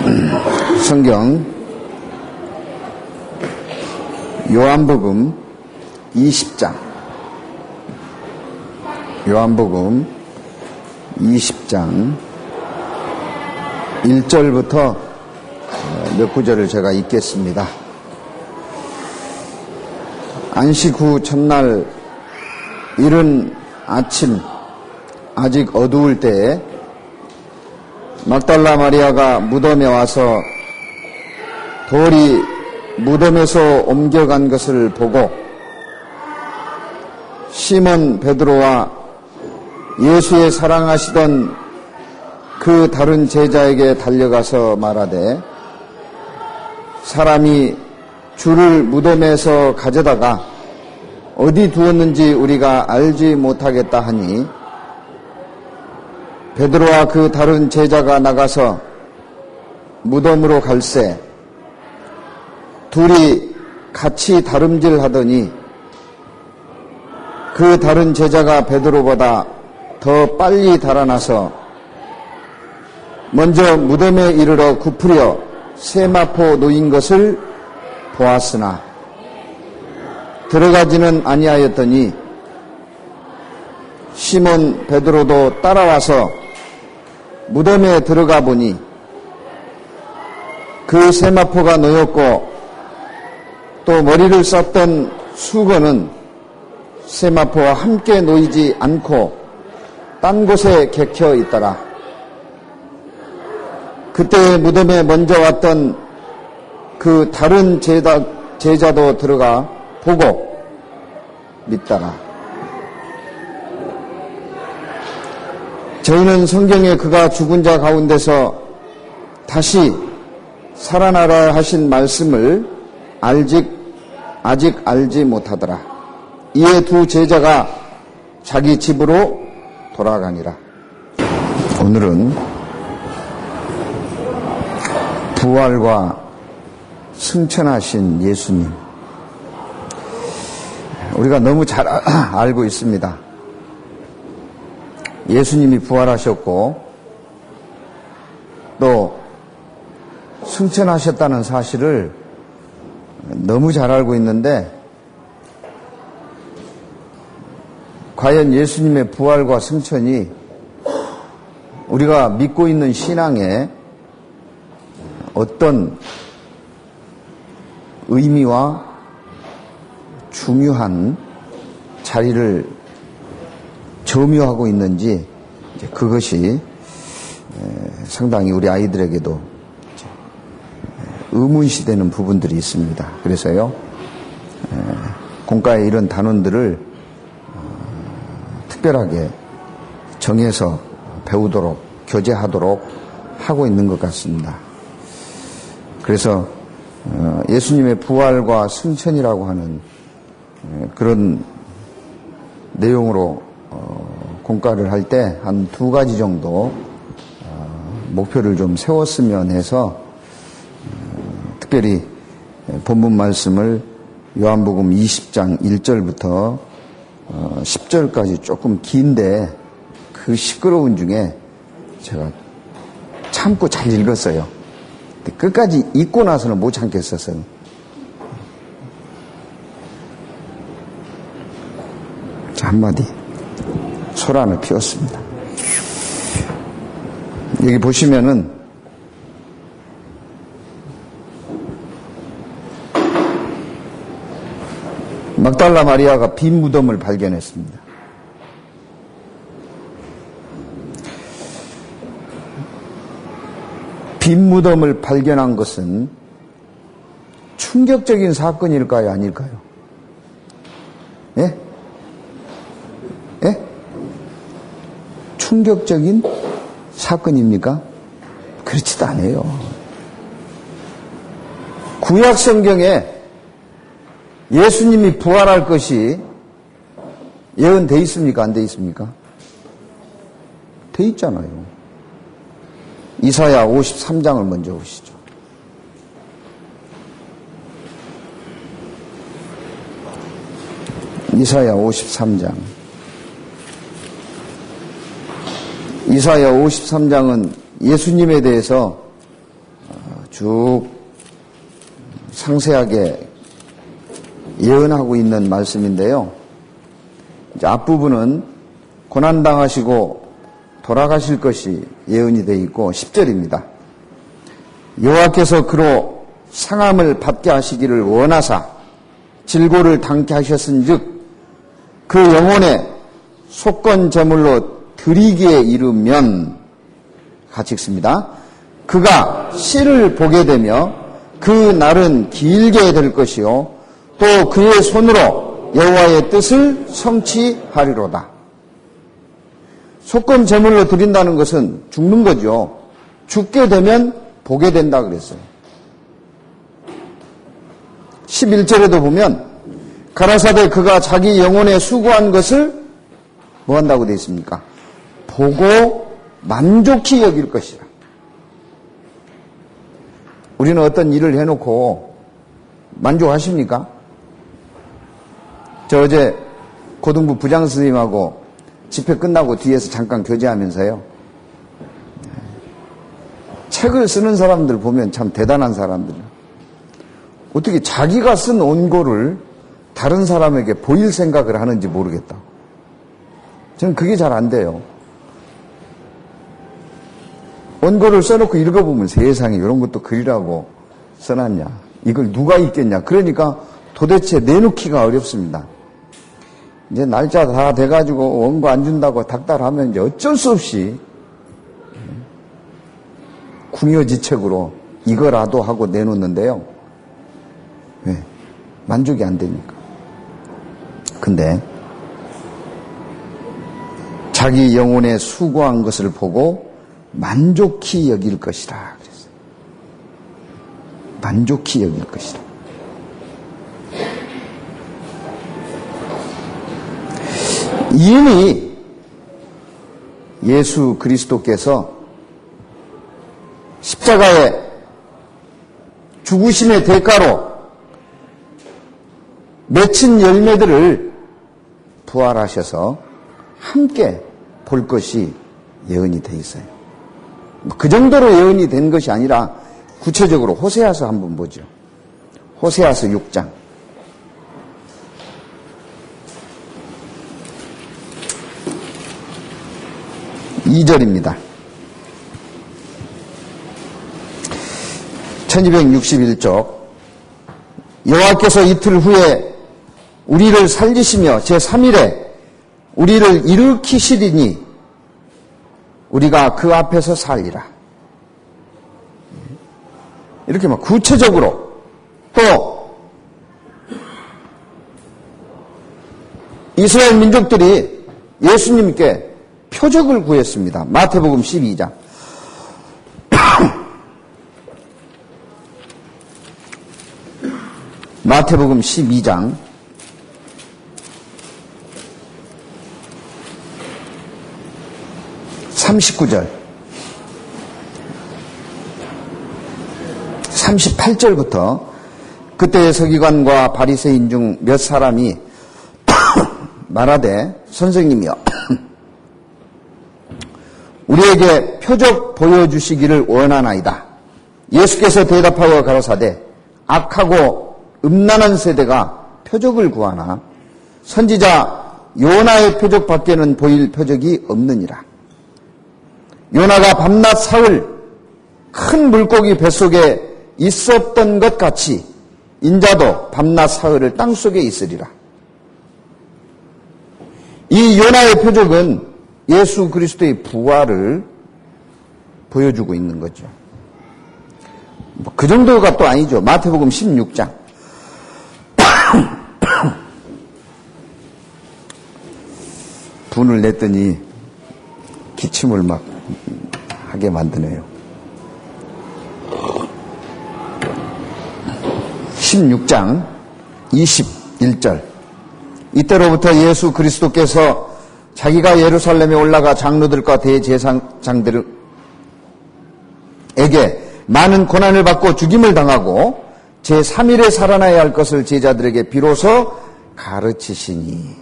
성경 요한복음 20장 요한복음 20장 1절부터 몇 구절을 제가 읽겠습니다. 안식 후 첫날 이른 아침 아직 어두울 때에 막달라 마리아가 무덤에 와서 돌이 무덤에서 옮겨간 것을 보고 시몬 베드로와 예수의 사랑하시던 그 다른 제자에게 달려가서 말하되 사람이 주를 무덤에서 가져다가 어디 두었는지 우리가 알지 못하겠다 하니 베드로와 그 다른 제자가 나가서 무덤으로 갈새 둘이 같이 다름질하더니 그 다른 제자가 베드로보다 더 빨리 달아나서 먼저 무덤에 이르러 굽으려 세마포 놓인 것을 보았으나 들어가지는 아니하였더니 시몬 베드로도 따라와서 무덤에 들어가 보니 그 세마포가 놓였고 또 머리를 썼던 수건은 세마포와 함께 놓이지 않고 딴 곳에 객혀 있더라. 그때 무덤에 먼저 왔던 그 다른 제자도 들어가 보고 믿더라. 저희는 성경에 그가 죽은 자 가운데서 다시 살아나라 하신 말씀을 아직 알지 못하더라. 이에 두 제자가 자기 집으로 돌아가니라. 오늘은 부활과 승천하신 예수님, 우리가 너무 잘 알고 있습니다. 예수님이 부활하셨고 또 승천하셨다는 사실을 너무 잘 알고 있는데 과연 예수님의 부활과 승천이 우리가 믿고 있는 신앙에 어떤 의미와 중요한 자리를 점유하고 있는지 그것이 상당히 우리 아이들에게도 의문시되는 부분들이 있습니다. 그래서요, 공과의 이런 단원들을 특별하게 정해서 배우도록, 교제하도록 하고 있는 것 같습니다. 그래서 예수님의 부활과 승천이라고 하는 그런 내용으로 공과를 할 때 한 두 가지 정도 목표를 좀 세웠으면 해서 특별히 본문 말씀을 요한복음 20장 1절부터 10절까지 조금 긴데 그 시끄러운 중에 제가 참고 잘 읽었어요. 끝까지 읽고 나서는 못 참겠어서 자, 한마디 소란을 피웠습니다. 여기 보시면은 막달라 마리아가 빈 무덤을 발견했습니다. 빈 무덤을 발견한 것은 충격적인 사건일까요? 아닐까요? 예? 예? 충격적인 사건입니까? 그렇지도 않아요. 구약 성경에 예수님이 부활할 것이 예언돼 있습니까? 안 돼 있습니까? 돼 있잖아요. 이사야 53장을 먼저 보시죠. 이사야 53장. 이사야 53장은 예수님에 대해서 쭉 상세하게 예언하고 있는 말씀인데요. 이제 앞부분은 고난당하시고 돌아가실 것이 예언이 되어 있고 10절입니다. 여호와께서 그로 상함을 받게 하시기를 원하사 질고를 당케 하셨은즉 그 영혼에 속건 제물로 드리기에 이르면 같이 읽습니다. 그가 씨를 보게 되며 그 날은 길게 될 것이요 또 그의 손으로 여호와의 뜻을 성취하리로다. 속건 제물로 드린다는 것은 죽는 거죠. 죽게 되면 보게 된다 그랬어요. 11절에도 보면 가라사대 그가 자기 영혼에 수고한 것을 뭐 한다고 되어 있습니까? 보고 만족히 여길 것이라. 우리는 어떤 일을 해놓고 만족하십니까? 저 어제 고등부 부장선생님하고 집회 끝나고 뒤에서 잠깐 교제하면서요. 책을 쓰는 사람들 보면 참 대단한 사람들. 어떻게 자기가 쓴 원고를 다른 사람에게 보일 생각을 하는지 모르겠다. 저는 그게 잘 안 돼요. 원고를 써놓고 읽어보면 세상에 이런 것도 글이라고 써놨냐. 이걸 누가 읽겠냐. 그러니까 도대체 내놓기가 어렵습니다. 이제 날짜 다 돼가지고 원고 안 준다고 닥달하면 이제 어쩔 수 없이 궁여지책으로 이거라도 하고 내놓는데요. 왜? 만족이 안 되니까. 근데 자기 영혼에 수고한 것을 보고 만족히 여길 것이라 그랬어요. 만족히 여길 것이라. 이미 예수 그리스도께서 십자가의 죽으심의 대가로 맺힌 열매들을 부활하셔서 함께 볼 것이 예언이 돼 있어요. 그 정도로 예언이 된 것이 아니라 구체적으로 호세아서 한번 보죠. 호세아서 6장. 2절입니다. 1261쪽. 여호와께서 이틀 후에 우리를 살리시며 제3일에 우리를 일으키시리니 우리가 그 앞에서 살리라. 이렇게 막 구체적으로 또 이스라엘 민족들이 예수님께 표적을 구했습니다. 마태복음 12장. 마태복음 12장 39절 38절부터 그때의 서기관과 바리새인 중 몇 사람이 말하되 선생님이여 우리에게 표적 보여주시기를 원하나이다. 예수께서 대답하여 가라사대 악하고 음란한 세대가 표적을 구하나 선지자 요나의 표적 밖에는 보일 표적이 없느니라. 요나가 밤낮 사흘 큰 물고기 뱃속에 있었던 것 같이 인자도 밤낮 사흘을 땅속에 있으리라. 이 요나의 표적은 예수 그리스도의 부활을 보여주고 있는 거죠. 그 정도가 또 아니죠. 마태복음 16장. 분을 냈더니 기침을 막 하게 만드네요. 16장 21절. 이때로부터 예수 그리스도께서 자기가 예루살렘에 올라가 장로들과 대제사장들에게 많은 고난을 받고 죽임을 당하고 제3일에 살아나야 할 것을 제자들에게 비로소 가르치시니.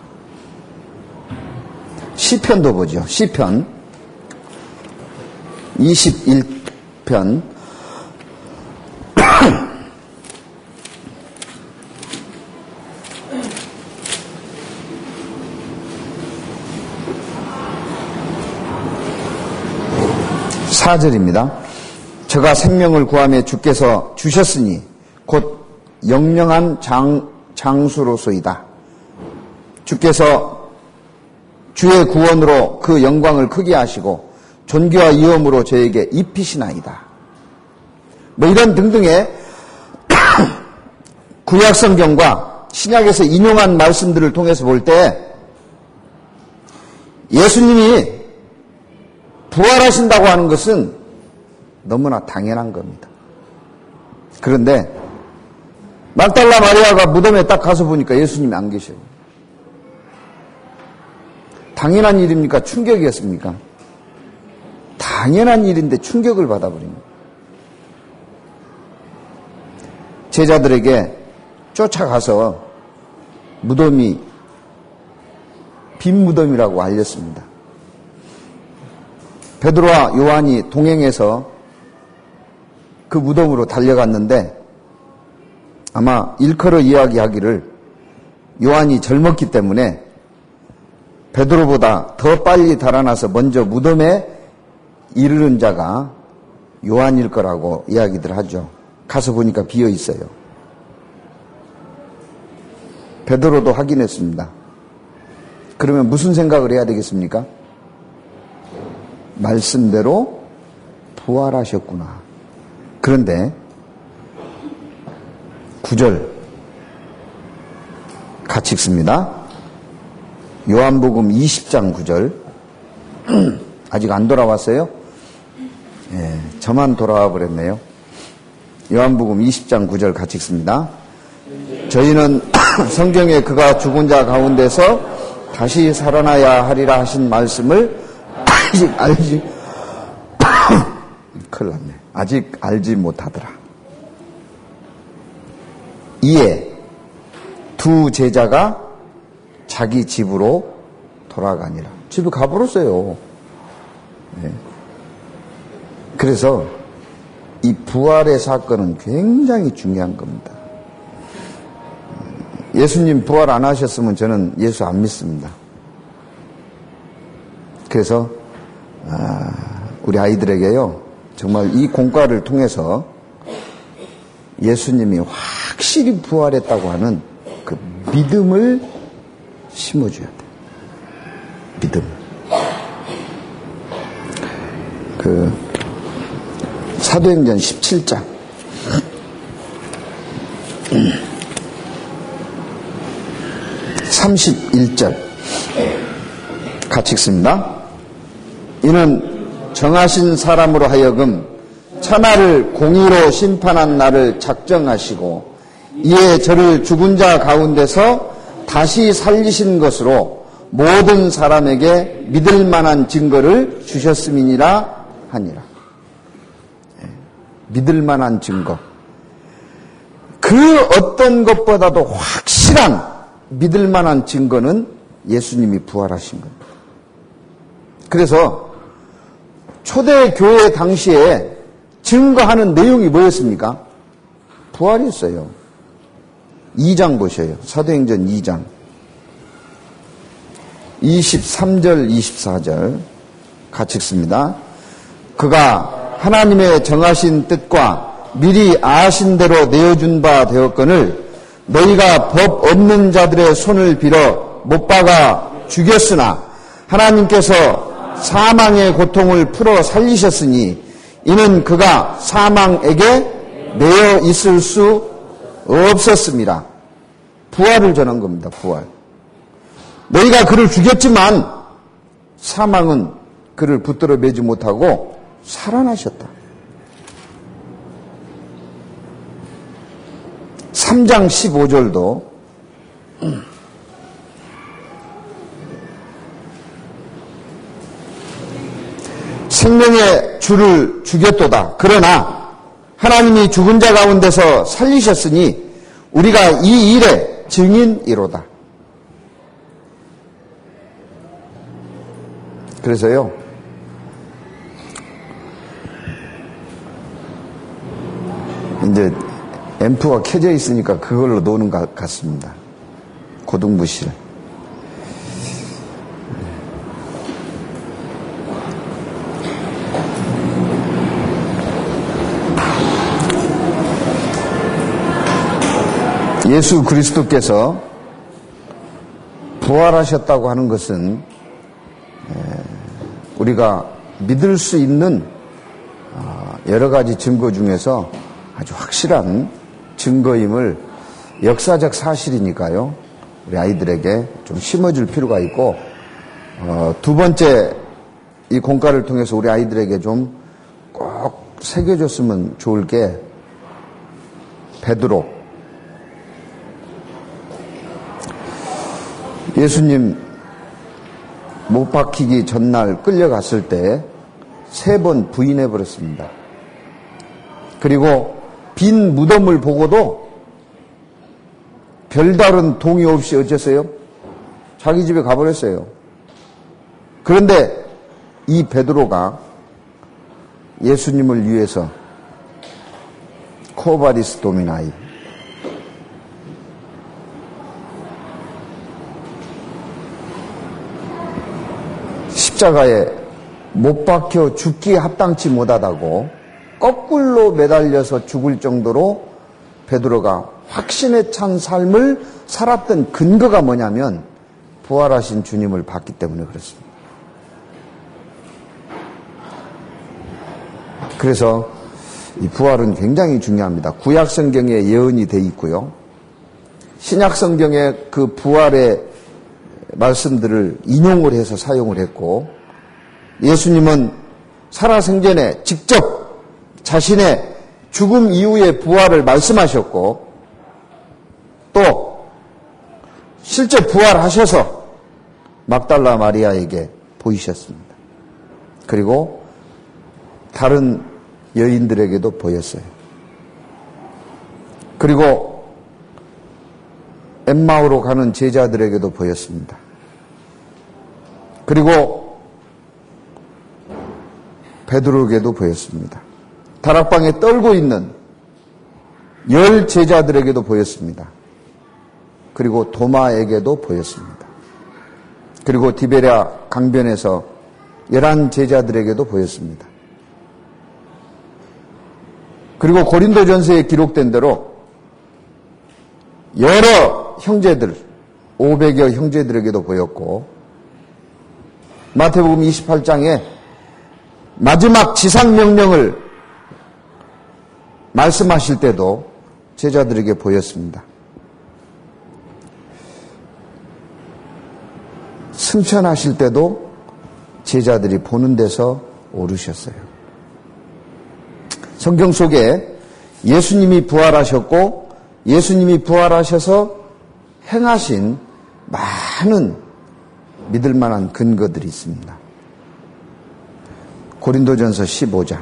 시편도 보죠. 시편 21편 4절입니다. 저가 생명을 구하며 주께서 주셨으니 곧 영영한 장수로소이다. 주께서 주의 구원으로 그 영광을 크게 하시고 존귀와 위엄으로 저에게 입히시나이다. 뭐 이런 등등의 구약 성경과 신약에서 인용한 말씀들을 통해서 볼 때 예수님이 부활하신다고 하는 것은 너무나 당연한 겁니다. 그런데 막달라 마리아가 무덤에 딱 가서 보니까 예수님이 안 계셔요. 당연한 일입니까? 충격이었습니까? 당연한 일인데 충격을 받아버립니다. 제자들에게 쫓아가서 무덤이 빈 무덤이라고 알렸습니다. 베드로와 요한이 동행해서 그 무덤으로 달려갔는데 아마 일컬어 이야기하기를 요한이 젊었기 때문에 베드로보다 더 빨리 달아나서 먼저 무덤에 이르는 자가 요한일 거라고 이야기들 하죠. 가서 보니까 비어 있어요. 베드로도 확인했습니다. 그러면 무슨 생각을 해야 되겠습니까? 말씀대로 부활하셨구나. 그런데 9절 같이 읽습니다. 요한복음 20장 9절 아직 안 돌아왔어요? 예, 저만 돌아와 버렸네요. 요한복음 20장 9절 같이 읽습니다. 저희는 성경에 그가 죽은 자 가운데서 다시 살아나야 하리라 하신 말씀을 아직 큰일 났네. 아직 알지 못하더라. 이에 두 제자가 자기 집으로 돌아가니라. 집에 가버렸어요. 네. 그래서 이 부활의 사건은 굉장히 중요한 겁니다. 예수님 부활 안 하셨으면 저는 예수 안 믿습니다. 그래서 우리 아이들에게요, 정말 이 공과를 통해서 예수님이 확실히 부활했다고 하는 그 믿음을 심어줘야 돼. 믿음. 그 사도행전 17장 31절 같이 읽습니다. 이는 정하신 사람으로 하여금 천하를 공의로 심판한 날을 작정하시고 이에 저를 죽은 자 가운데서 다시 살리신 것으로 모든 사람에게 믿을 만한 증거를 주셨음이니라 하니라. 믿을 만한 증거. 그 어떤 것보다도 확실한 믿을 만한 증거는 예수님이 부활하신 겁니다. 그래서 초대교회 당시에 증거하는 내용이 뭐였습니까? 부활이었어요. 2장 보셔요. 사도행전 2장 23절 24절 같이 읽습니다. 그가 하나님의 정하신 뜻과 미리 아신 대로 내어준 바 되었거늘 너희가 법 없는 자들의 손을 빌어 못 박아 죽였으나 하나님께서 사망의 고통을 풀어 살리셨으니 이는 그가 사망에게 내어 있을 수 없었습니다. 부활을 전한 겁니다. 부활. 너희가 그를 죽였지만 사망은 그를 붙들어 매지 못하고 살아나셨다. 3장 15절도 생명의 주를 죽였도다. 그러나 하나님이 죽은 자 가운데서 살리셨으니 우리가 이 일의 증인이로다. 그래서요, 이제 앰프가 켜져 있으니까 그걸로 노는 것 같습니다. 고등부실. 예수 그리스도께서 부활하셨다고 하는 것은 우리가 믿을 수 있는 여러 가지 증거 중에서 아주 확실한 증거임을 역사적 사실이니까요. 우리 아이들에게 좀 심어줄 필요가 있고, 두 번째 이 공과를 통해서 우리 아이들에게 좀 꼭 새겨줬으면 좋을 게 베드로. 예수님 못 박히기 전날 끌려갔을 때 3번 부인해버렸습니다. 그리고 빈 무덤을 보고도 별다른 동의 없이 어쨌어요? 자기 집에 가버렸어요. 그런데 이 베드로가 예수님을 위해서 코바리스 도미나이, 십자가에 못 박혀 죽기에 합당치 못하다고 거꾸로 매달려서 죽을 정도로 베드로가 확신에 찬 삶을 살았던 근거가 뭐냐면 부활하신 주님을 봤기 때문에 그렇습니다. 그래서 이 부활은 굉장히 중요합니다. 구약 성경에 예언이 돼 있고요. 신약 성경에 그 부활의 말씀들을 인용을 해서 사용을 했고, 예수님은 살아생전에 직접 자신의 죽음 이후의 부활을 말씀하셨고, 또 실제 부활하셔서 막달라 마리아에게 보이셨습니다. 그리고 다른 여인들에게도 보였어요. 그리고 엠마오로 가는 제자들에게도 보였습니다. 그리고 베드로에게도 보였습니다. 다락방에 떨고 있는 10 제자들에게도 보였습니다. 그리고 도마에게도 보였습니다. 그리고 디베랴 강변에서 11 제자들에게도 보였습니다. 그리고 고린도전서에 기록된 대로 여러 형제들, 500여 형제들에게도 보였고, 마태복음 28장에 마지막 지상명령을 말씀하실 때도 제자들에게 보였습니다. 승천하실 때도 제자들이 보는 데서 오르셨어요. 성경 속에 예수님이 부활하셨고 예수님이 부활하셔서 행하신 많은 믿을 만한 근거들이 있습니다. 고린도전서 15장.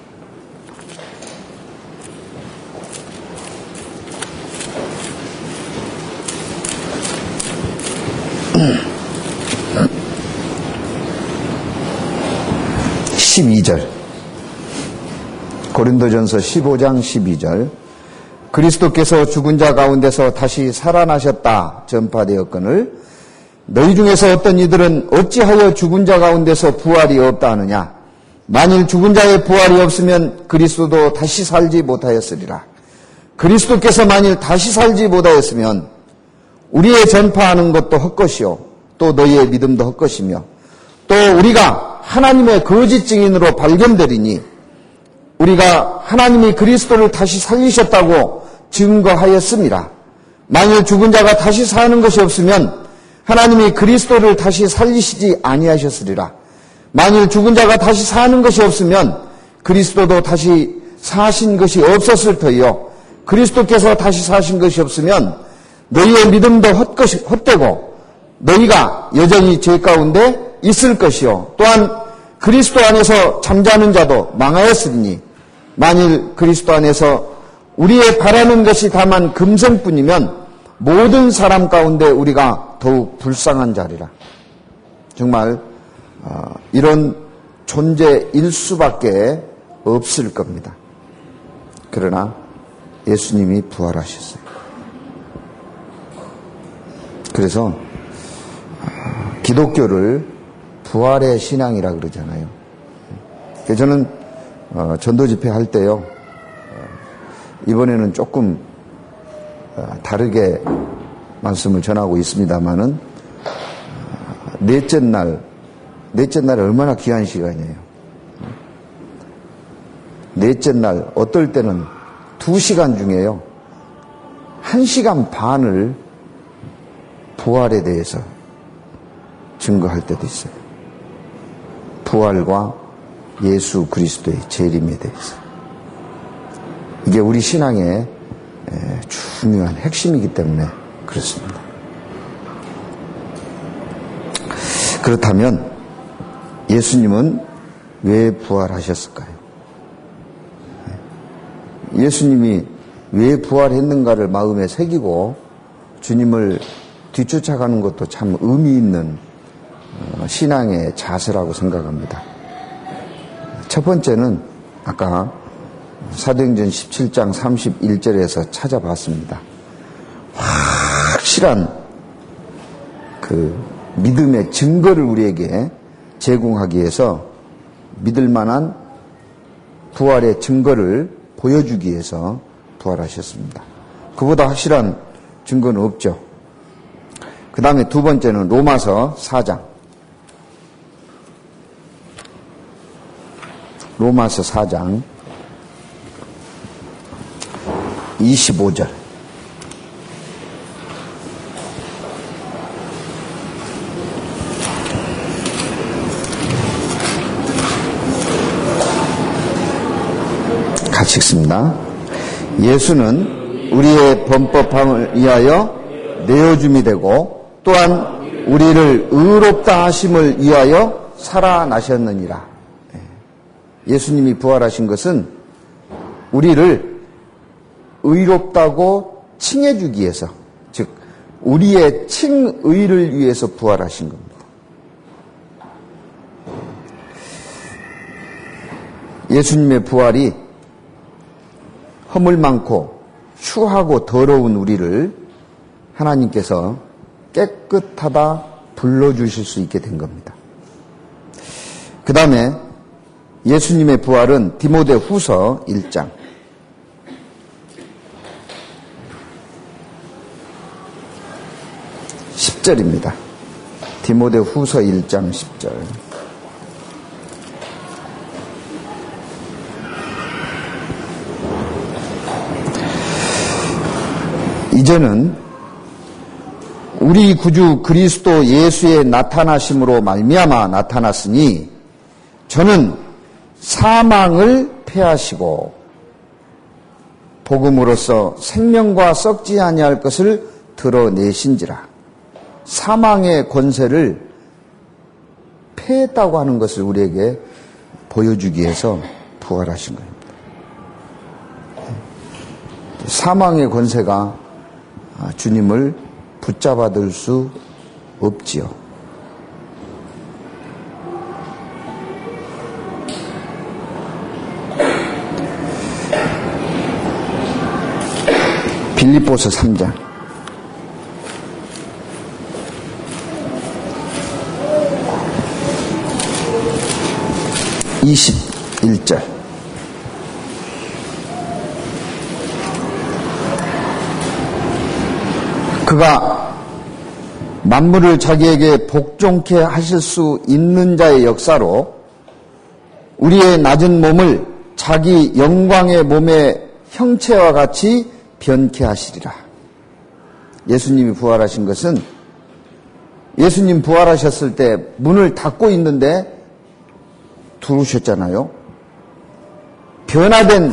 고린도전서 15장 12절. 그리스도께서 죽은 자 가운데서 다시 살아나셨다 전파되었거늘 너희 중에서 어떤 이들은 어찌하여 죽은 자 가운데서 부활이 없다 하느냐. 만일 죽은 자의 부활이 없으면 그리스도도 다시 살지 못하였으리라. 그리스도께서 만일 다시 살지 못하였으면 우리의 전파하는 것도 헛것이요 또 너희의 믿음도 헛것이며 또 우리가 하나님의 거짓 증인으로 발견되리니 우리가 하나님이 그리스도를 다시 살리셨다고 증거하였습니다. 만일 죽은 자가 다시 사는 것이 없으면 하나님이 그리스도를 다시 살리시지 아니하셨으리라. 만일 죽은 자가 다시 사는 것이 없으면 그리스도도 다시 사신 것이 없었을 터이요. 그리스도께서 다시 사신 것이 없으면 너희의 믿음도 헛되고 너희가 여전히 죄 가운데 있을 것이요. 또한 그리스도 안에서 잠자는 자도 망하였으니 만일 그리스도 안에서 우리의 바라는 것이 다만 금생뿐이면 모든 사람 가운데 우리가 더욱 불쌍한 자리라. 정말 이런 존재일 수밖에 없을 겁니다. 그러나 예수님이 부활하셨어요. 그래서 기독교를 부활의 신앙이라 그러잖아요. 저는 전도 집회 할 때요, 이번에는 조금 다르게 말씀을 전하고 있습니다만은 넷째 날 얼마나 귀한 시간이에요. 넷째 날 어떨 때는 2시간 중에요 1시간 반을 부활에 대해서 증거할 때도 있어요. 부활과 예수 그리스도의 재림에 대해서. 이게 우리 신앙의 중요한 핵심이기 때문에 그렇습니다. 그렇다면 예수님은 왜 부활하셨을까요? 예수님이 왜 부활했는가를 마음에 새기고 주님을 뒤쫓아가는 것도 참 의미 있는 신앙의 자세라고 생각합니다. 첫 번째는 아까 사도행전 17장 31절에서 찾아봤습니다. 확실한 그 믿음의 증거를 우리에게 제공하기 위해서 믿을 만한 부활의 증거를 보여주기 위해서 부활하셨습니다. 그보다 확실한 증거는 없죠. 그 다음에 두 번째는 로마서 4장. 로마서 4장 25절. 같이 읽습니다. 예수는 우리의 범법함을 위하여 내어줌이 되고 또한 우리를 의롭다 하심을 위하여 살아나셨느니라. 예수님이 부활하신 것은 우리를 의롭다고 칭해주기 위해서, 즉 우리의 칭의를 위해서 부활하신 겁니다. 예수님의 부활이 허물 많고 추하고 더러운 우리를 하나님께서 깨끗하다 불러주실 수 있게 된 겁니다. 그 다음에 예수님의 부활은 디모데 후서 1장 10절입니다. 디모데 후서 1장 10절. 이제는 우리 구주 그리스도 예수의 나타나심으로 말미암아 나타났으니 저는 사망을 패하시고 복음으로써 생명과 썩지 아니할 것을 드러내신지라. 사망의 권세를 패했다고 하는 것을 우리에게 보여주기 위해서 부활하신 겁니다. 사망의 권세가 주님을 붙잡아둘 수 없지요. 빌립보서 3장 21절. 그가 만물을 자기에게 복종케 하실 수 있는 자의 역사로 우리의 낮은 몸을 자기 영광의 몸의 형체와 같이 변케 하시리라. 예수님이 부활하신 것은 예수님 부활하셨을 때 문을 닫고 있는데 들어오셨잖아요. 변화된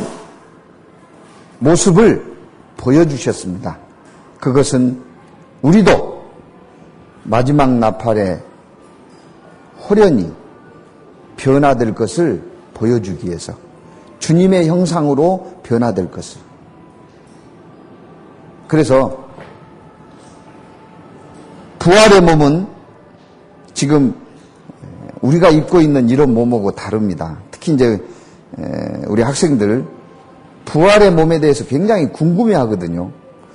모습을 보여주셨습니다. 그것은 우리도 마지막 나팔에 호련히 변화될 것을 보여주기 위해서, 주님의 형상으로 변화될 것을. 그래서 부활의 몸은 지금 우리가 입고 있는 이런 몸하고 다릅니다. 특히 이제 우리 학생들 부활의 몸에 대해서 굉장히 궁금해 하거든요.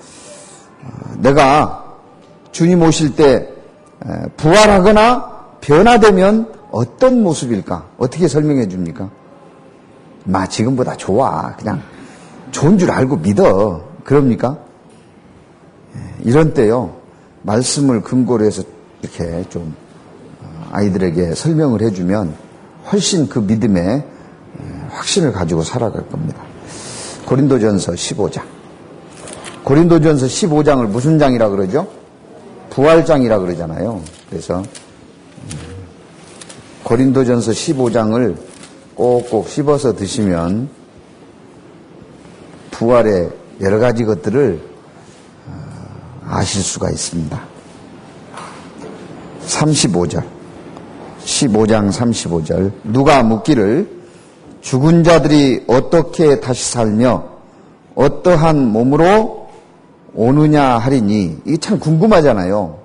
내가 주님 오실 때 부활하거나 변화되면 어떤 모습일까? 어떻게 설명해 줍니까? 지금보다 좋아. 그냥 좋은 줄 알고 믿어. 그럽니까? 이런 때요, 말씀을 근거로 해서 이렇게 좀 아이들에게 설명을 해주면 훨씬 그 믿음에 확신을 가지고 살아갈 겁니다. 고린도전서 15장. 고린도전서 15장을 무슨 장이라 그러죠? 부활장이라 그러잖아요. 그래서 고린도전서 15장을 꼭꼭 씹어서 드시면 부활의 여러 가지 것들을 아실 수가 있습니다. 35절. 15장 35절. 누가 묻기를 죽은 자들이 어떻게 다시 살며 어떠한 몸으로 오느냐 하리니, 이게 참 궁금하잖아요.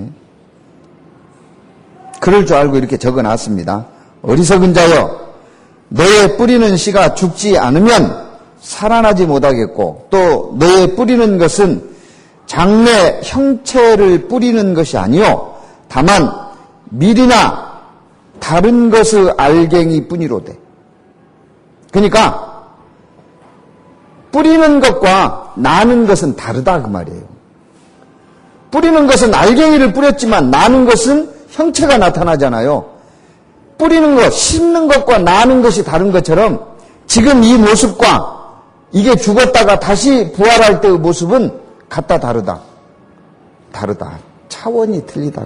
그럴 줄 알고 이렇게 적어놨습니다. 어리석은 자여, 너의 뿌리는 씨가 죽지 않으면 살아나지 못하겠고, 또 너의 뿌리는 것은 장래 형체를 뿌리는 것이 아니요 다만 밀이나 다른 것의 알갱이 뿐이로되. 그러니까 뿌리는 것과 나는 것은 다르다 그 말이에요. 뿌리는 것은 알갱이를 뿌렸지만 나는 것은 형체가 나타나잖아요. 뿌리는 것, 심는 것과 나는 것이 다른 것처럼 지금 이 모습과 이게 죽었다가 다시 부활할 때의 모습은 같다 다르다. 다르다. 차원이 틀리다.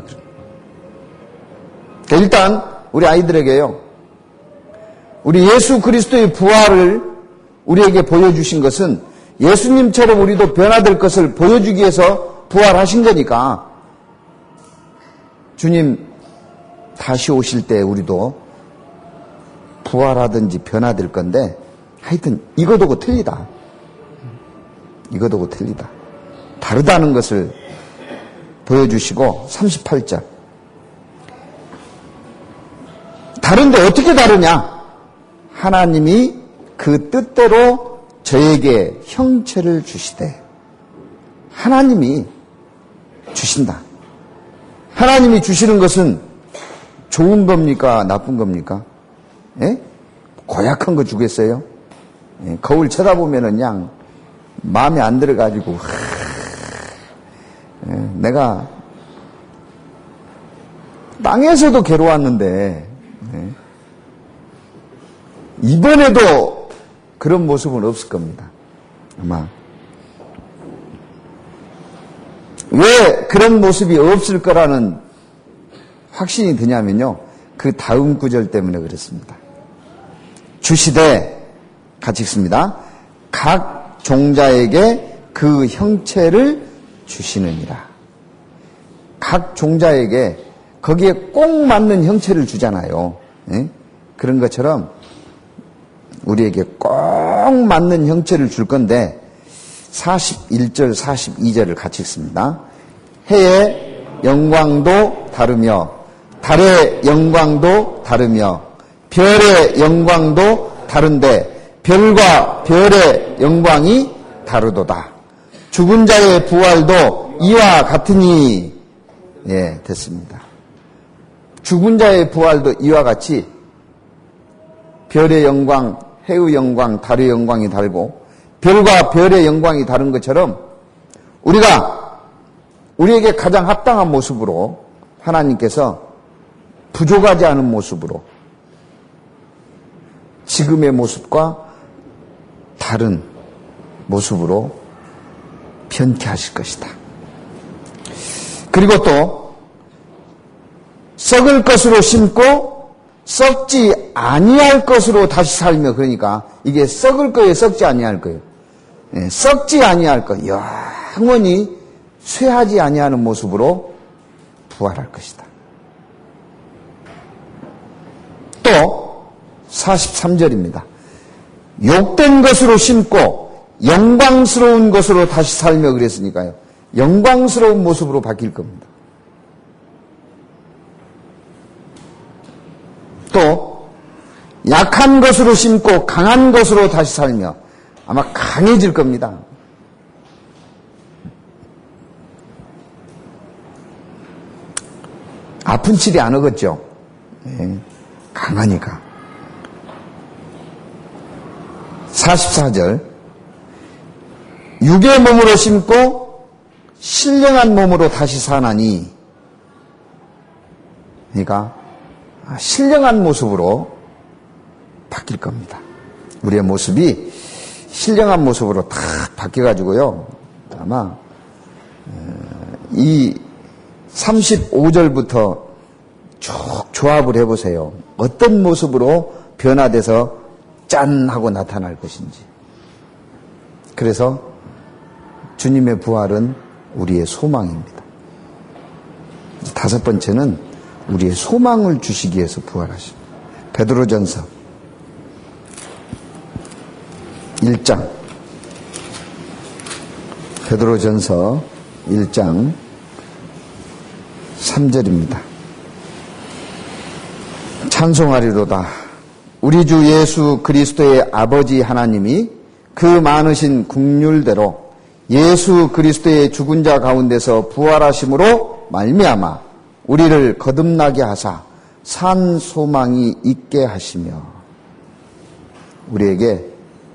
일단 우리 아이들에게요, 우리 예수 그리스도의 부활을 우리에게 보여주신 것은 예수님처럼 우리도 변화될 것을 보여주기 위해서 부활하신 거니까 주님 다시 오실 때 우리도 부활하든지 변화될 건데, 하여튼 이거도고 틀리다. 이거도고 틀리다. 다르다는 것을 보여주시고 38절. 다른데 어떻게 다르냐? 하나님이 그 뜻대로 저에게 형체를 주시되. 하나님이 주신다. 하나님이 주시는 것은 좋은 겁니까? 나쁜 겁니까? 예? 고약한 거 주겠어요? 예, 거울 쳐다보면은 그냥 마음에 안 들어가지고, 예, 내가 땅에서도 괴로웠는데, 예, 이번에도 그런 모습은 없을 겁니다. 아마. 왜 그런 모습이 없을 거라는 확신이 드냐면요, 그 다음 구절 때문에 그렇습니다. 주시되, 같이 읽습니다. 각 종자에게 그 형체를 주시느니라. 각 종자에게 거기에 꼭 맞는 형체를 주잖아요. 예? 그런 것처럼 우리에게 꼭 맞는 형체를 줄 건데, 41절, 42절을 같이 읽습니다. 해의 영광도 다르며, 달의 영광도 다르며, 별의 영광도 다른데, 별과 별의 영광이 다르도다. 죽은 자의 부활도 이와 같으니, 예, 됐습니다. 죽은 자의 부활도 이와 같이 별의 영광, 해의 영광, 달의 영광이 다르고, 별과 별의 영광이 다른 것처럼 우리에게 가장 합당한 모습으로 하나님께서 부족하지 않은 모습으로 지금의 모습과 다른 모습으로 변케 하실 것이다. 그리고 또 썩을 것으로 심고 썩지 아니할 것으로 다시 살며, 그러니까 이게 썩을 거예요, 썩지 아니할 거예요. 예, 썩지 아니할 것, 영원히 쇠하지 아니하는 모습으로 부활할 것이다. 또 43절입니다. 욕된 것으로 심고 영광스러운 것으로 다시 살며 그랬으니까요. 영광스러운 모습으로 바뀔 겁니다. 또 약한 것으로 심고 강한 것으로 다시 살며, 아마 강해질 겁니다. 아픈 칠이 안 오겠죠. 네, 강하니까. 44절 육의 몸으로 심고 신령한 몸으로 다시 사나니, 그러니까 신령한 모습으로 바뀔 겁니다. 우리의 모습이 신령한 모습으로 탁 바뀌어가지고요. 아마 이 35절부터 쭉 조합을 해보세요. 어떤 모습으로 변화돼서 짠 하고 나타날 것인지. 그래서 주님의 부활은 우리의 소망입니다. 다섯 번째는 우리의 소망을 주시기 위해서 부활하십니다. 베드로전서 1장, 베드로전서 1장 3절입니다. 찬송하리로다. 우리 주 예수 그리스도의 아버지 하나님이 그 많으신 긍휼대로 예수 그리스도의 죽은 자 가운데서 부활하심으로 말미암아 우리를 거듭나게 하사 산 소망이 있게 하시며, 우리에게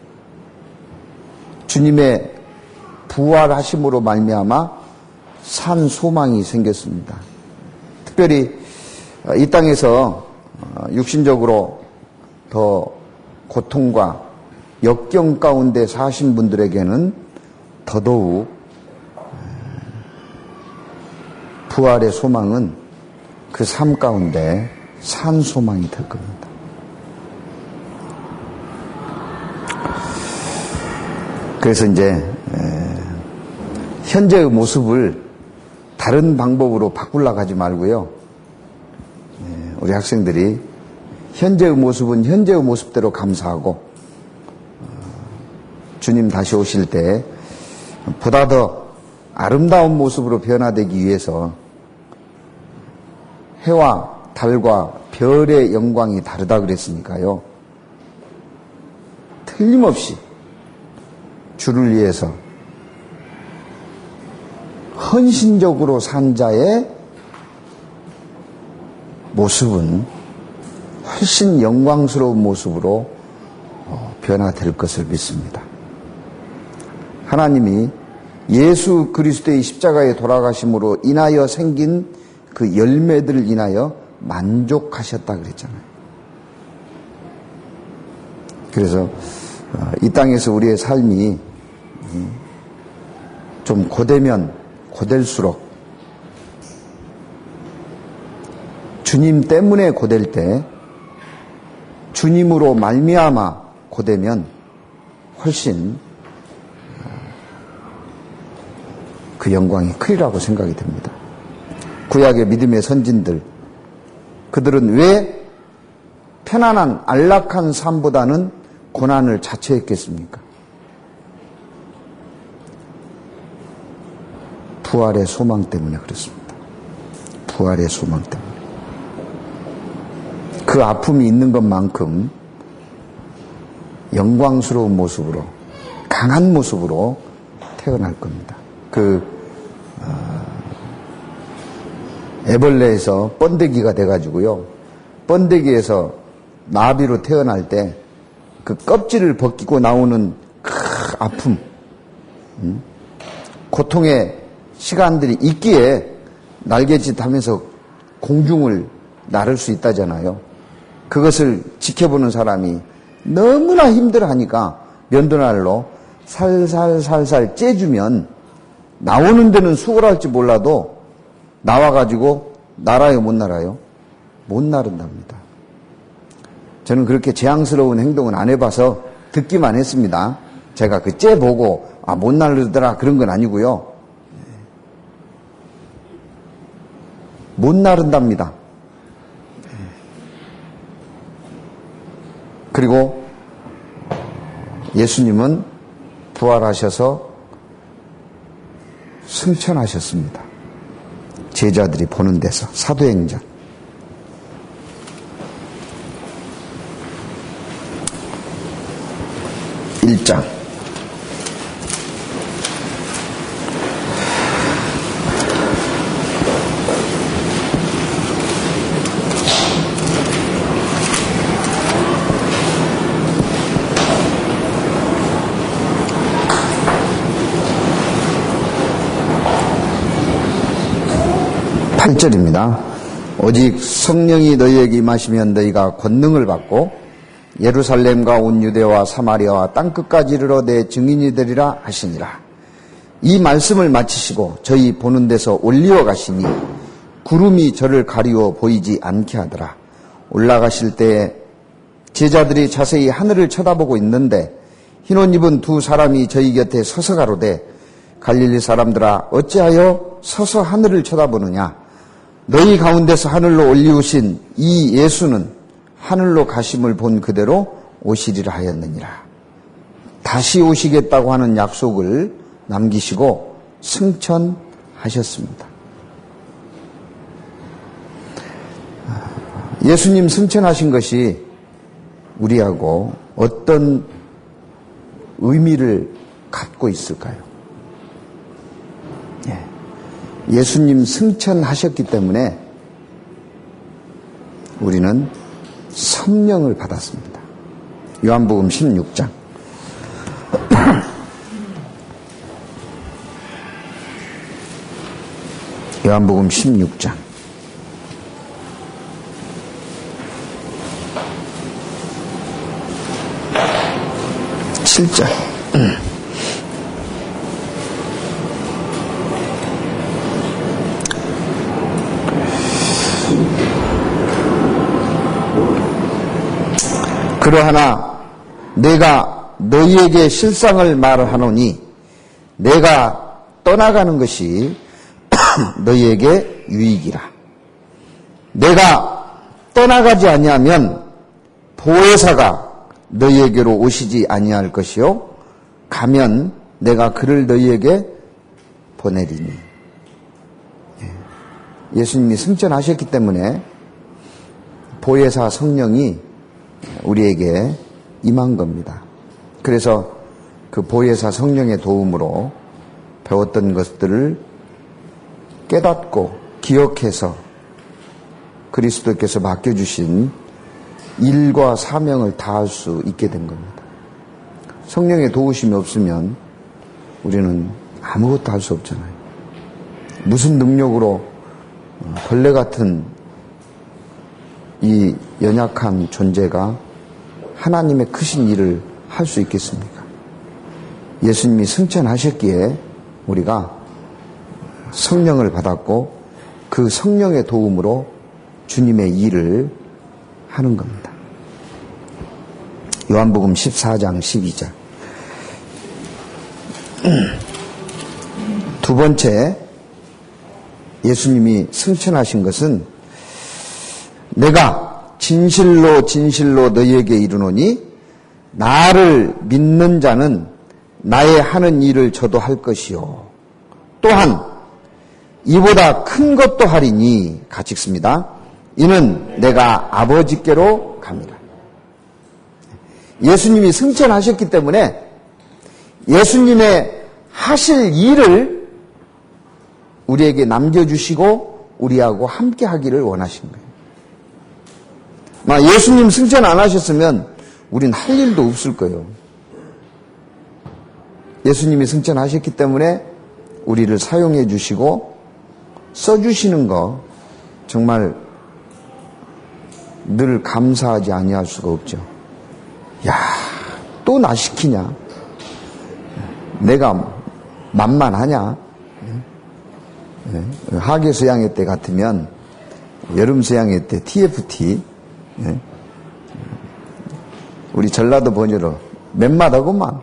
주님의 부활하심으로 말미암아 산 소망이 생겼습니다. 특별히 이 땅에서 육신적으로 더 고통과 역경 가운데 사신 분들에게는 더더욱 부활의 소망은 그 삶 가운데 산 소망이 될 겁니다. 그래서 이제 현재의 모습을 다른 방법으로 바꾸려고 하지 말고요. 우리 학생들이 현재의 모습은 현재의 모습대로 감사하고 주님 다시 오실 때 보다 더 아름다운 모습으로 변화되기 위해서 해와 달과 별의 영광이 다르다 그랬으니까요. 틀림없이 주를 위해서 헌신적으로 산 자의 모습은 훨씬 영광스러운 모습으로 변화될 것을 믿습니다. 하나님이 예수 그리스도의 십자가에 돌아가심으로 인하여 생긴 그 열매들을 인하여 만족하셨다 그랬잖아요. 그래서 이 땅에서 우리의 삶이 좀 고되면 고될수록 주님 때문에 고될 때 주님으로 말미암아 고되면 훨씬 그 영광이 크리라고 생각이 됩니다. 구약의 믿음의 선진들, 그들은 왜 편안한 안락한 삶보다는 고난을 자처했겠습니까? 부활의 소망 때문에 그렇습니다. 부활의 소망 때문에. 그 아픔이 있는 것만큼 영광스러운 모습으로, 강한 모습으로 태어날 겁니다. 애벌레에서 번데기가 돼가지고요. 번데기에서 나비로 태어날 때 그 껍질을 벗기고 나오는 그 아픔, 고통의 시간들이 있기에 날개짓 하면서 공중을 나를 수 있다잖아요. 그것을 지켜보는 사람이 너무나 힘들어하니까 면도날로 살살살살 째주면 나오는 데는 수월할지 몰라도 나와가지고 날아요, 못 날아요? 못 나른답니다. 저는 그렇게 재앙스러운 행동은 안 해봐서 듣기만 했습니다. 제가 그 째보고 못 나르더라 그런 건 아니고요. 못 나른답니다. 그리고 예수님은 부활하셔서 승천하셨습니다. 제자들이 보는 데서. 사도행전 1장 8절입니다. 오직 성령이 너희에게 임하시면 너희가 권능을 받고 예루살렘과 온 유대와 사마리아와 땅끝까지 이르러 내 증인이 되리라 하시니라. 이 말씀을 마치시고 저희 보는 데서 올리어 가시니 구름이 저를 가리워 보이지 않게 하더라. 올라가실 때에 제자들이 자세히 하늘을 쳐다보고 있는데 흰옷 입은 두 사람이 저희 곁에 서서 가로되 갈릴리 사람들아 어찌하여 서서 하늘을 쳐다보느냐. 너희 가운데서 하늘로 올리우신 이 예수는 하늘로 가심을 본 그대로 오시리라 하였느니라. 다시 오시겠다고 하는 약속을 남기시고 승천하셨습니다. 예수님 승천하신 것이 우리하고 어떤 의미를 갖고 있을까요? 예수님 승천하셨기 때문에 우리는 성령을 받았습니다. 요한복음 16장. 요한복음 16장. 7절. 그러하나 내가 너희에게 실상을 말하노니 내가 떠나가는 것이 너희에게 유익이라. 내가 떠나가지 아니하면 보혜사가 너희에게로 오시지 아니할 것이요 가면 내가 그를 너희에게 보내리니. 예수님이 승천하셨기 때문에 보혜사 성령이 우리에게 임한 겁니다. 그래서 그 보혜사 성령의 도움으로 배웠던 것들을 깨닫고 기억해서 그리스도께서 맡겨주신 일과 사명을 다할 수 있게 된 겁니다. 성령의 도우심이 없으면 우리는 아무것도 할 수 없잖아요. 무슨 능력으로 벌레 같은 이 연약한 존재가 하나님의 크신 일을 할 수 있겠습니까? 예수님이 승천하셨기에 우리가 성령을 받았고 그 성령의 도움으로 주님의 일을 하는 겁니다. 요한복음 14장 12절. 두 번째, 예수님이 승천하신 것은 내가 진실로 진실로 너희에게 이르노니 나를 믿는 자는 나의 하는 일을 저도 할 것이요 또한 이보다 큰 것도 하리니 같이 읽습니다. 이는 내가 아버지께로 갑니다. 예수님이 승천하셨기 때문에 예수님의 하실 일을 우리에게 남겨주시고 우리하고 함께 하기를 원하신 거예요. 예수님 승천 안 하셨으면 우린 할 일도 없을 거예요. 예수님이 승천하셨기 때문에 우리를 사용해 주시고 써주시는 거 정말 늘 감사하지 아니할 수가 없죠. 야, 또 나 시키냐? 내가 만만하냐? 하계 수양회 때 같으면 여름 수양회 때 TFT 우리 전라도 번역으로 맨맛하고만.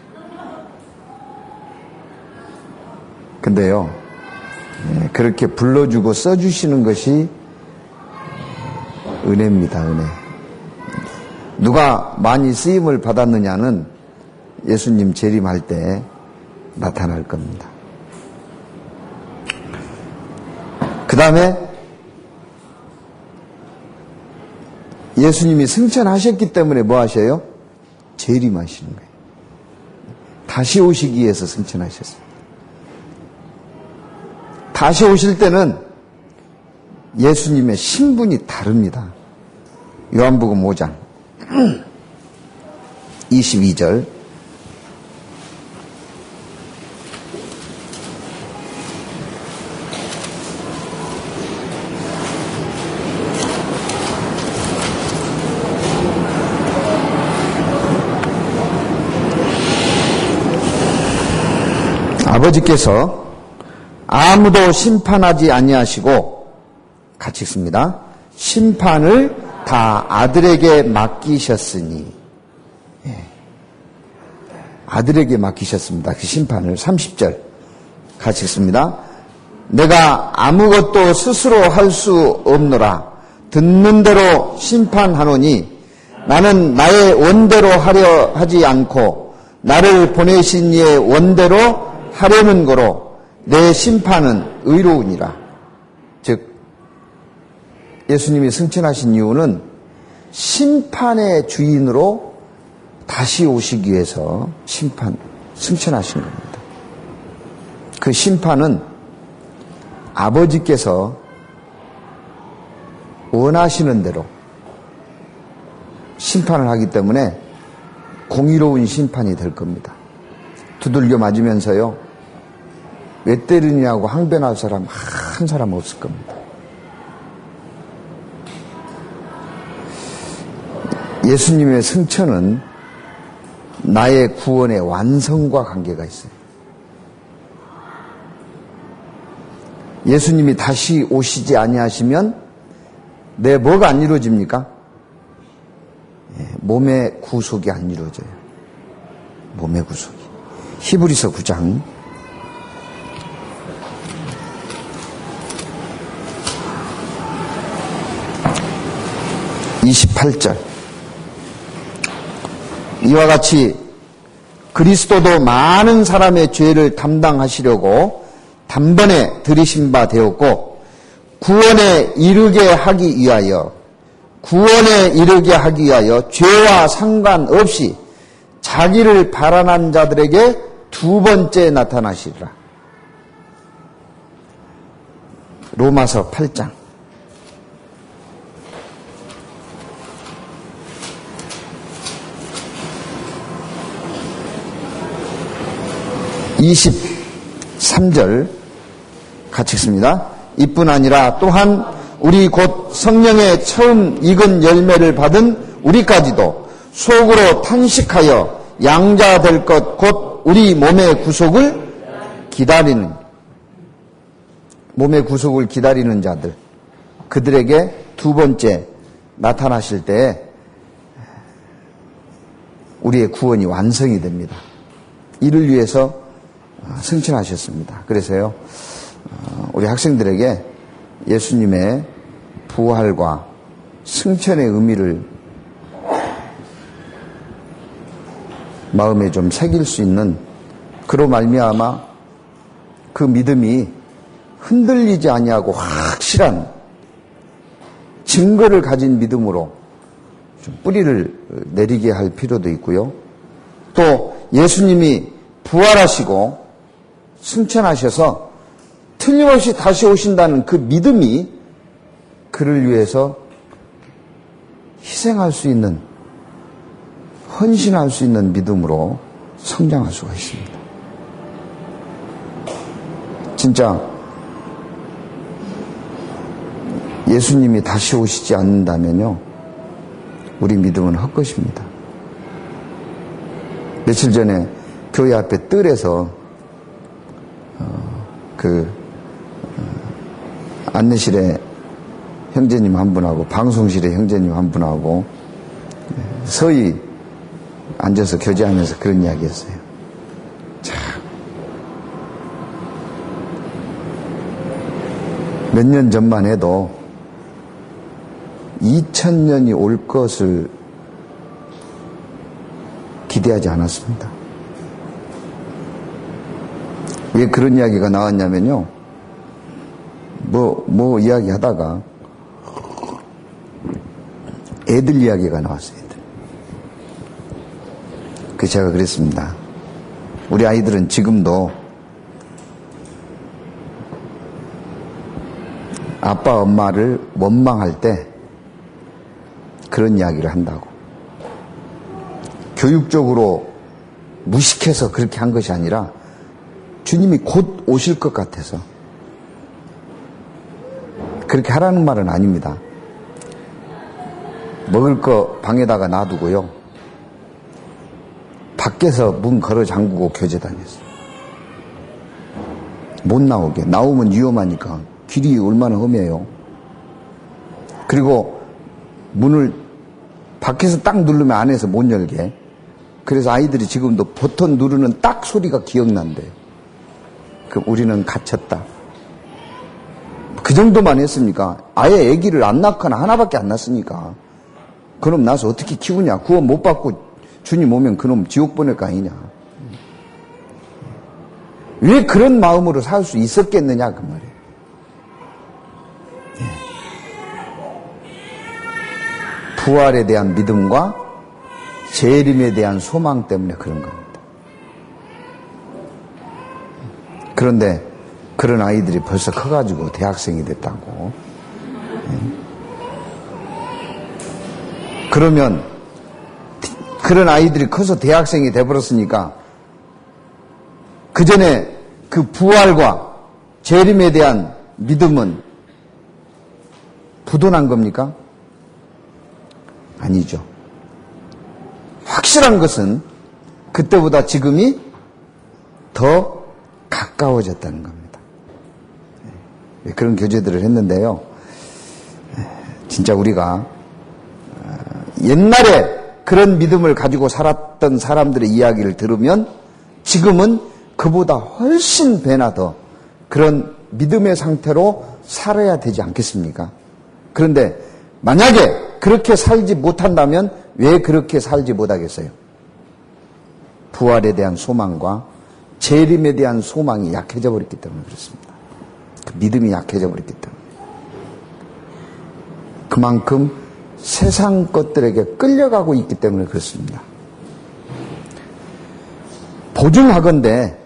근데요, 그렇게 불러주고 써주시는 것이 은혜입니다. 은혜. 누가 많이 쓰임을 받았느냐는 예수님 재림할 때 나타날 겁니다. 그 다음에 예수님이 승천하셨기 때문에 뭐 하셔요? 재림하시는 거예요. 다시 오시기 위해서 승천하셨습니다. 다시 오실 때는 예수님의 신분이 다릅니다. 요한복음 5장 22절. 아버지께서 아무도 심판하지 아니하시고, 같이 읽습니다. 심판을 다 아들에게 맡기셨으니. 예. 아들에게 맡기셨습니다. 그 심판을. 30절 같이 읽습니다. 내가 아무것도 스스로 할 수 없노라. 듣는 대로 심판하노니 나는 나의 원대로 하려 하지 않고 나를 보내신 이의 원대로 하려는 거로 내 심판은 의로우니라. 즉 예수님이 승천하신 이유는 심판의 주인으로 다시 오시기 위해서 승천하신 겁니다. 그 심판은 아버지께서 원하시는 대로 심판을 하기 때문에 공의로운 심판이 될 겁니다. 두들겨 맞으면서요, 왜 때리냐고 항변할 사람 한 사람 없을 겁니다. 예수님의 승천은 나의 구원의 완성과 관계가 있어요. 예수님이 다시 오시지 아니하시면 내 뭐가 안 이루어집니까? 몸의 구속이 안 이루어져요. 몸의 구속이. 히브리서 9장 28절. 이와 같이 그리스도도 많은 사람의 죄를 담당하시려고 단번에 들이신 바 되었고 구원에 이르게 하기 위하여 죄와 상관없이 자기를 발안한 자들에게 두 번째 나타나시리라. 로마서 8장 23절 같이 읽습니다. 이뿐 아니라 또한 우리 곧 성령의 처음 익은 열매를 받은 우리까지도 속으로 탄식하여 양자 될 것 곧 우리 몸의 구속을 기다리는 자들, 그들에게 두 번째 나타나실 때에 우리의 구원이 완성이 됩니다. 이를 위해서 승천하셨습니다. 그래서요, 우리 학생들에게 예수님의 부활과 승천의 의미를 마음에 좀 새길 수 있는, 그로 말미암아 그 믿음이 흔들리지 아니하고 확실한 증거를 가진 믿음으로 좀 뿌리를 내리게 할 필요도 있고요. 또 예수님이 부활하시고 승천하셔서 틀림없이 다시 오신다는 그 믿음이 그를 위해서 희생할 수 있는, 헌신할 수 있는 믿음으로 성장할 수가 있습니다. 진짜 예수님이 다시 오시지 않는다면요, 우리 믿음은 헛것입니다. 며칠 전에 교회 앞에 뜰에서 안내실에 형제님 한 분하고 방송실에 형제님 한 분하고 서희 앉아서 교제하면서 그런 이야기 했어요. 참, 몇 년 전만 해도 2000년이 올 것을 기대하지 않았습니다. 왜 그런 이야기가 나왔냐면요, 뭐 이야기 하다가 애들 이야기가 나왔어요. 애들. 그래서 제가 그랬습니다. 우리 아이들은 지금도 아빠 엄마를 원망할 때 그런 이야기를 한다고. 교육적으로 무식해서 그렇게 한 것이 아니라 주님이 곧 오실 것 같아서 그렇게 하라는 말은 아닙니다. 먹을 거 방에다가 놔두고요, 밖에서 문 걸어 잠그고 교제 다녔어요. 못 나오게. 나오면 위험하니까. 길이 얼마나 험해요. 그리고 문을 밖에서 딱 누르면 안에서 못 열게. 그래서 아이들이 지금도 버튼 누르는 딱 소리가 기억난대요. 그럼 우리는 갇혔다. 그 정도만 했습니까? 아예 아기를 안 낳거나 하나밖에 안 낳았으니까. 그놈 낳아서 어떻게 키우냐. 구원 못 받고 주님 오면 그놈 지옥 보낼 거 아니냐. 왜 그런 마음으로 살 수 있었겠느냐 그 말이에요. 부활에 대한 믿음과 재림에 대한 소망 때문에 그런 겁니다. 그런데 그런 아이들이 벌써 커가지고 대학생이 됐다고. 그러면 그런 아이들이 커서 대학생이 돼버렸으니까 그 전에 그 부활과 재림에 대한 믿음은 부도난 겁니까? 아니죠. 확실한 것은 그때보다 지금이 더 가까워졌다는 겁니다. 그런 교제들을 했는데요. 진짜 우리가 옛날에 그런 믿음을 가지고 살았던 사람들의 이야기를 들으면 지금은 그보다 훨씬 배나 더 그런 믿음의 상태로 살아야 되지 않겠습니까? 그런데 만약에 그렇게 살지 못한다면 왜 그렇게 살지 못하겠어요? 부활에 대한 소망과 재림에 대한 소망이 약해져 버렸기 때문에 그렇습니다. 그 믿음이 약해져 버렸기 때문에. 그만큼 세상 것들에게 끌려가고 있기 때문에 그렇습니다. 보증하건대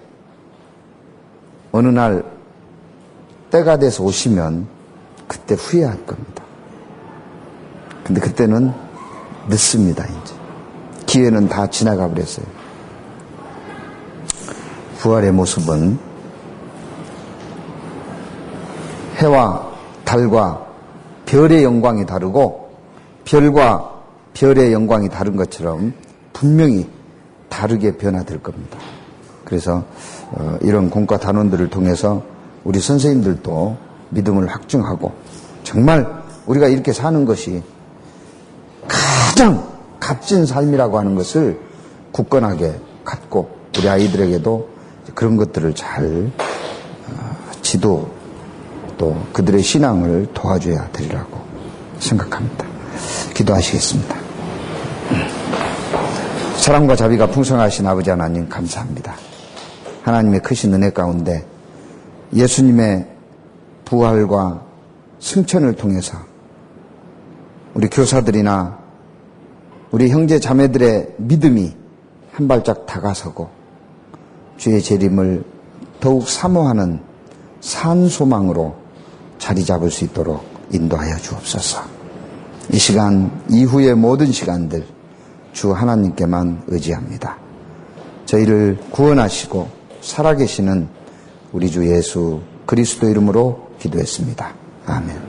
어느 날 때가 돼서 오시면 그때 후회할 겁니다. 근데 그때는 늦습니다. 이제 기회는 다 지나가 버렸어요. 부활의 모습은 해와 달과 별의 영광이 다르고 별과 별의 영광이 다른 것처럼 분명히 다르게 변화될 겁니다. 그래서 이런 공과 단원들을 통해서 우리 선생님들도 믿음을 확증하고 정말 우리가 이렇게 사는 것이 가장 값진 삶이라고 하는 것을 굳건하게 갖고 우리 아이들에게도 그런 것들을 잘 지도 또 그들의 신앙을 도와줘야 되리라고 생각합니다. 기도하시겠습니다. 사랑과 자비가 풍성하신 아버지 하나님 감사합니다. 하나님의 크신 은혜 가운데 예수님의 부활과 승천을 통해서 우리 교사들이나 우리 형제 자매들의 믿음이 한 발짝 다가서고 주의 재림을 더욱 사모하는 산소망으로 자리 잡을 수 있도록 인도하여 주옵소서. 이 시간 이후의 모든 시간들 주 하나님께만 의지합니다. 저희를 구원하시고 살아계시는 우리 주 예수 그리스도 이름으로 기도했습니다. 아멘.